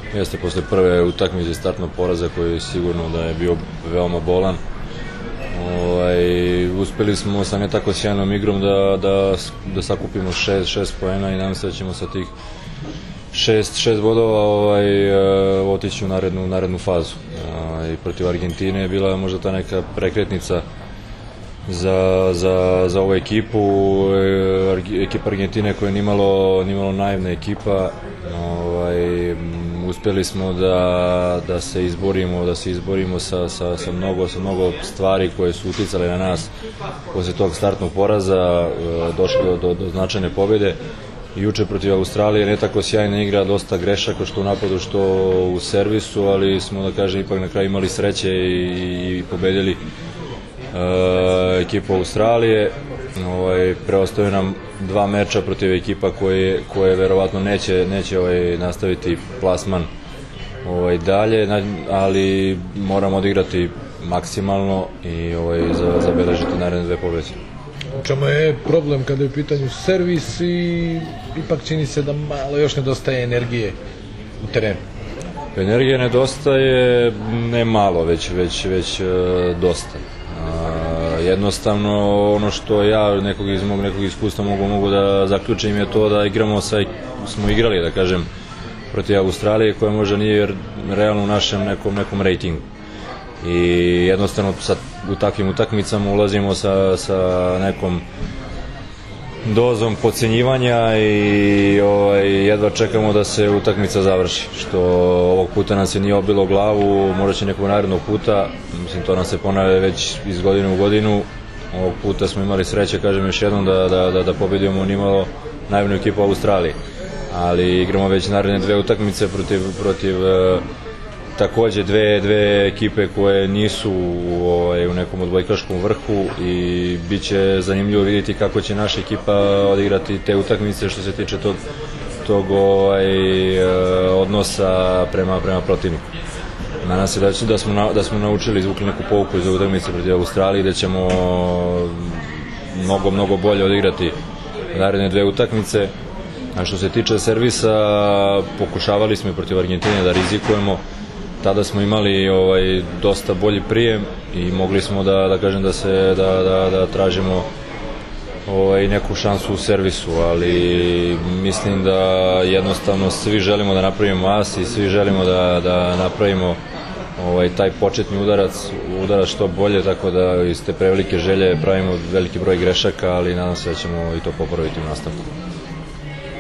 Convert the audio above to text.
Jeste posle prve utakmice startnog poraza koji je sigurno da je bio veoma bolan. Uspeli smo sa ne tako sjajnom igrom da sakupimo 6 poena i nadam se da ćemo sa tih 6 bodova otići u narednu fazu. Protiv Argentine je bila možda ta neka prekretnica za ovu ekipu. Ekipa Argentine koja je nimalo naivna ekipa. Uspeli smo da se izborimo sa mnogo stvari koje su uticale na nas posle tog startnog poraza, došli do značajne pobjede. Juče protiv Australije ne tako sjajna igra, dosta grešaka što u napadu što u servisu, ali smo da kažem ipak na kraju imali sreće i pobedili ekipu Australije. Preostaju nam 2 meča protiv ekipa koje verovatno neće nastaviti plasman dalje, ali moramo odigrati maksimalno i zabeležiti naredne 2 pobjede. U čemu je problem kada je u pitanju servis i ipak čini se da malo još nedostaje energije u terenu? Energije nedostaje ne malo, već dosta. Jednostavno ono što ja iz mog nekog iskustva mogu da zaključim je to da smo igrali da kažem protiv Australije koja možda nije realno u našem nekom rejtingu i jednostavno u takvim utakmicama ulazimo sa nekom dozom podcenjivanja i jedva čekamo da se utakmica završi, što ovog puta nam se nije obilo glavu, možda će nekog narednog puta, mislim to nam se ponavlja već iz godine u godinu. Ovog puta smo imali sreće, kažem još jednom, da pobedimo nimalo naivnu ekipu Australije, ali igramo već naredne 2 utakmice protiv takođe dve ekipe koje nisu u nekom odbojkaškom vrhu i bit će zanimljivo vidjeti kako će naša ekipa odigrati te utakmice što se tiče tog odnosa prema protivniku. Nadam se da smo naučili, izvukli neku pouku iz utakmice protiv Australije, da ćemo mnogo bolje odigrati naredne 2 utakmice. A što se tiče servisa, pokušavali smo i protiv Argentine da rizikujemo. Tada smo imali dosta bolji prijem i mogli smo da kažem da tražimo neku šansu u servisu, ali mislim da jednostavno svi želimo da napravimo as i svi želimo da napravimo taj početni udarac što bolje, tako da iz te prevelike želje pravimo veliki broj grešaka, ali nadam se da ćemo i to popraviti u nastavku.